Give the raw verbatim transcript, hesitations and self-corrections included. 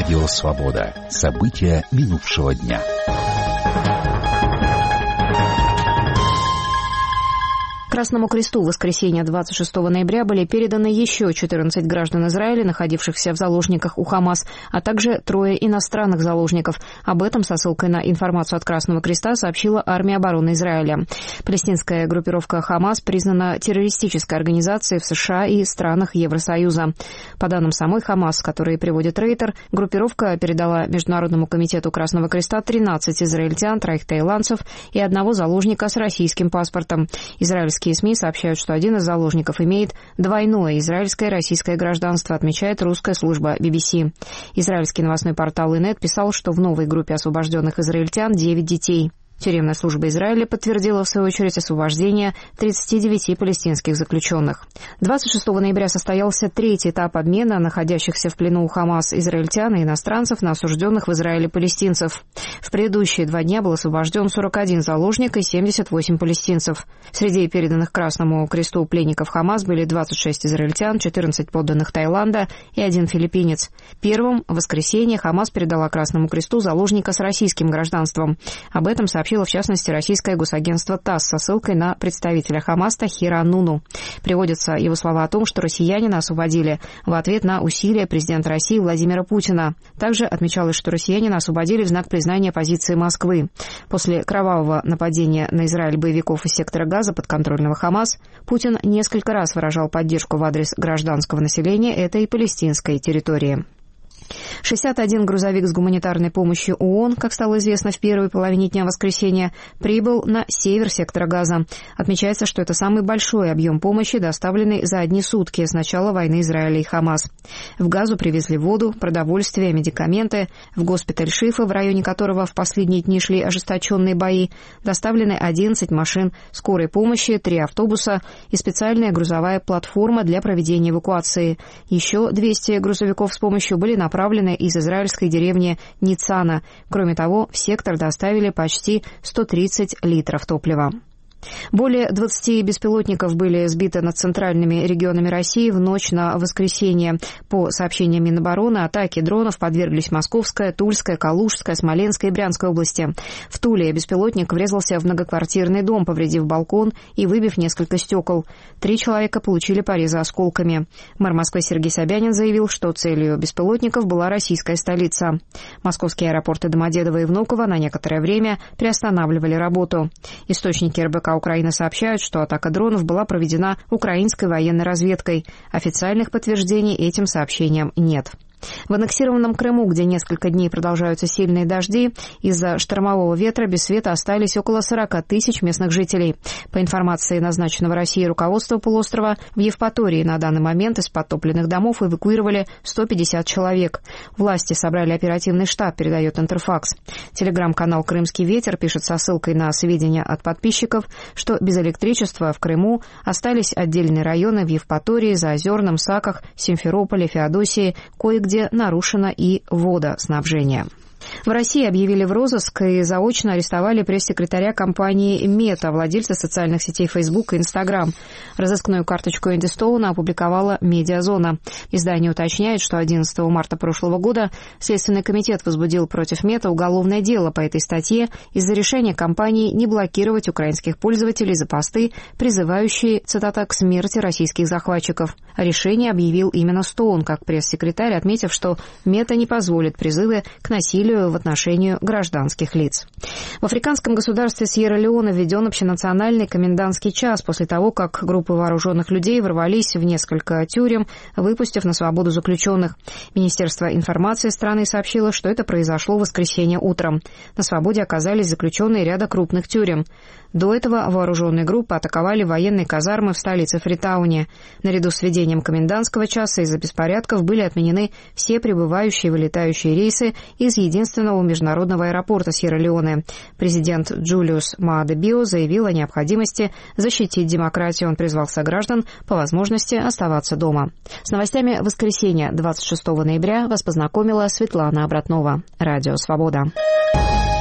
Радио «Свобода». События минувшего дня. Красному Кресту в воскресенье двадцать шестого ноября были переданы еще четырнадцать граждан Израиля, находившихся в заложниках у ХАМАС, а также трое иностранных заложников. Об этом со ссылкой на информацию от Красного Креста сообщила Армия обороны Израиля. Палестинская группировка ХАМАС признана террористической организацией в США и странах Евросоюза. По данным самой ХАМАС, которые приводит Рейтер, группировка передала Международному комитету Красного Креста тринадцать израильтян, троих таиландцев и одного заложника с российским паспортом. Израильские СМИ сообщают, что один из заложников имеет двойное израильское и российское гражданство, отмечает русская служба би би си. Израильский новостной портал Инет писал, что в новой группе освобожденных израильтян девять детей. Тюремная служба Израиля подтвердила, в свою очередь, освобождение тридцати девяти палестинских заключенных. двадцать шестого ноября состоялся третий этап обмена находящихся в плену у ХАМАС израильтян и иностранцев на осужденных в Израиле палестинцев. В предыдущие два дня был освобожден сорок один заложник и семьдесят восемь палестинцев. Среди переданных Красному Кресту пленников ХАМАС были двадцать шесть израильтян, четырнадцать подданных Таиланда и один филиппинец. Первым в воскресенье ХАМАС передала Красному Кресту заложника с российским гражданством. Об этом сообщила сообщило, в частности, российское госагентство ТАСС со ссылкой на представителя ХАМАС Тахира Нуну. Приводятся его слова о том, что россиянина освободили в ответ на усилия президента России Владимира Путина. Также отмечалось, что россиянина освободили в знак признания позиции Москвы. После кровавого нападения на Израиль боевиков из сектора Газа подконтрольного ХАМАС Путин несколько раз выражал поддержку в адрес гражданского населения этой палестинской территории. шестьдесят один грузовик с гуманитарной помощью ООН, как стало известно в первой половине дня воскресенья, прибыл на север сектора Газа. Отмечается, что это самый большой объем помощи, доставленный за одни сутки с начала войны Израиля и ХАМАС. В Газу привезли воду, продовольствие, медикаменты. В госпиталь Шифа, в районе которого в последние дни шли ожесточенные бои, доставлены одиннадцать машин скорой помощи, три автобуса и специальная грузовая платформа для проведения эвакуации. Еще двести грузовиков с помощью были направлены направлены из израильской деревни Ницана. Кроме того, в сектор доставили почти сто тридцать литров топлива. Более двадцати беспилотников были сбиты над центральными регионами России в ночь на воскресенье. По сообщениям Минобороны, атаке дронов подверглись Московская, Тульская, Калужская, Смоленская и Брянская области. В Туле беспилотник врезался в многоквартирный дом, повредив балкон и выбив несколько стекол. Три человека получили порезы осколками. Мэр Москвы Сергей Собянин заявил, что целью беспилотников была российская столица. Московские аэропорты Домодедово и Внуково на некоторое время приостанавливали работу. Источники эр бэ ка Украины сообщают, что атака дронов была проведена украинской военной разведкой. Официальных подтверждений этим сообщениям нет. В аннексированном Крыму, где несколько дней продолжаются сильные дожди, из-за штормового ветра без света остались около сорока тысяч местных жителей. По информации назначенного Россией руководства полуострова, в Евпатории на данный момент из подтопленных домов эвакуировали сто пятьдесят человек. Власти собрали оперативный штаб, передает Интерфакс. Телеграм-канал «Крымский ветер» пишет со ссылкой на сведения от подписчиков, что без электричества в Крыму остались отдельные районы в Евпатории, Заозерном, Саках, Симферополе, Феодосии, кое-где нарушено и водоснабжение. В России объявили в розыск и заочно арестовали пресс-секретаря компании «Мета», владельца социальных сетей Facebook и Instagram. Разыскную карточку Энди Стоуна опубликовала «Медиазона». Издание уточняет, что одиннадцатого марта прошлого года Следственный комитет возбудил против Мета уголовное дело по этой статье из-за решения компании не блокировать украинских пользователей за посты, призывающие, цитата, «к смерти российских захватчиков». Решение объявил именно Стоун, как пресс-секретарь, отметив, что Мета не позволит призывы к насилию в отношении гражданских лиц. В африканском государстве Сьерра-Леоне введен общенациональный комендантский час после того, как группы вооруженных людей ворвались в несколько тюрем, выпустив на свободу заключенных. Министерство информации страны сообщило, что это произошло в воскресенье утром. На свободе оказались заключенные ряда крупных тюрем. До этого вооруженные группы атаковали военные казармы в столице Фритауне. Наряду с введением комендантского часа из-за беспорядков были отменены все прибывающие и вылетающие рейсы из единственного международного аэропорта Сьерра-Леоне. Президент Джулиус Мааде Био заявил о необходимости защитить демократию. Он призвал сограждан по возможности оставаться дома. С новостями воскресенья двадцать шестого ноября вас познакомила Светлана Обратнова. Радио «Свобода».